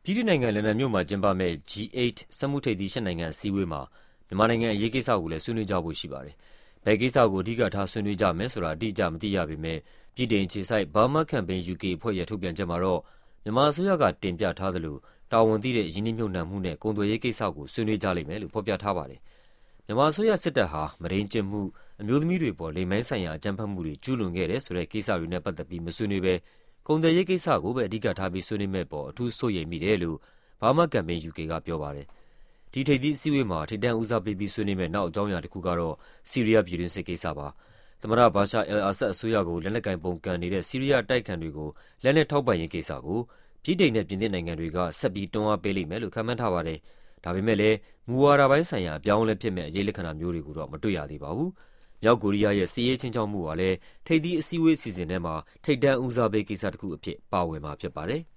ဗြိတိန်နိုင်ငံလန်ဒန်မြို့မှာကျင်းပမယ့် G8 စက်မှုထိပ်သီး၈နိုင်ငံအစည်းအဝေးမှာမြန်မာနိုင်ငံအရေးကိစ္စကိုလည်းဆွေးနွေးကြဖို့ရှိပါတယ်။ဘယ်ကိစ္စကိုအဓိကထားဆွေးနွေးကြမယ်ဆိုတာအတိအကျမသိရပေမဲ့ဗြိတိန်အခြေစိုက် Burma Campaign UK အဖွဲ့ရဲ့ထုတ်ပြန်ချက်မှာတော့မြန်မာအစိုးရကတင်ပြထားသလိုတာဝန်သိတဲ့ရင်းနှီးမြှုပ်နှံမှုနဲ့ကုန်သွယ်ရေးကိစ္စကိုဆွေးနွေးကြလိမ့်မယ်လို့ဖော်ပြထားပါတယ်။မြန်မာအစိုးရစစ်တပ်ဟာမုဒိန်းကျင့်မှု၊အမျိုးသမီးတွေပေါ်လိင်ပိုင်းဆိုင်ရာအကြမ်းဖက်မှုတွေကျူးလွန်ခဲ့တယ်ဆိုတဲ့ကိစ္စတွေနဲ့ပတ်သက်ပြီးမဆွေးနွေးဘဲကုန်သွယ်ရေးကိစ္စကိုပဲအဓိကထားပြီးဆွေးနွေးမယ့်ပေါ်အထူးစိုးရိမ်မိတယ်လို့Burma Campaign UK ကပြောပါတယ်။ဒီထိပ်သီးအစည်းအဝေးမှာထိပ်တန်းဦးစားပေးပြီးဆွေးနွေးမယ့်နောက်အကြောင်းအရာတစ်ခုကတော့ဆီးရီးယားပြည်တွင်းစစ်ကိစ္စပါ။သမ္မတဘာရှာအယ်အာဆတ်အစိုးရကိုလက်နက်ကိုင်ပုန်ကန်နေတဲ့ဆီးရီးယားအတိုက်အခံတွေကိုလက်နက်ထောက်ပံ့ရေးကိစ္စကိုဗြိတိန်နဲ့ပြင်သစ်နိုင်ငံတွေကဆက်ပြီးတွန်းအားပေးလိမ့်မယ်လို့ခန့်မှန်းထားပါတယ်။ဒါပေမဲ့လည်းမူဝါဒပိုင်းဆိုင်ရာအပြောင်းအလဲဖြစ်မဲ့အရေးလက္ခဏာမျိုးတွေကိုတော့မတွေ့ရသေးပါဘူး။မြောက်ကိုရီးယားရဲ့စစ်ရေးခြိမ်းခြောက်မှုဟာလည်းထိပ်သီးအစည်းအဝေးအစီအစဉ်ထဲမှာထိပ်တန်းဦးစားပေးကိစ္စတစ်ခုအဖြစ်ပါဝင်မှာဖြစ်ပါတယ်။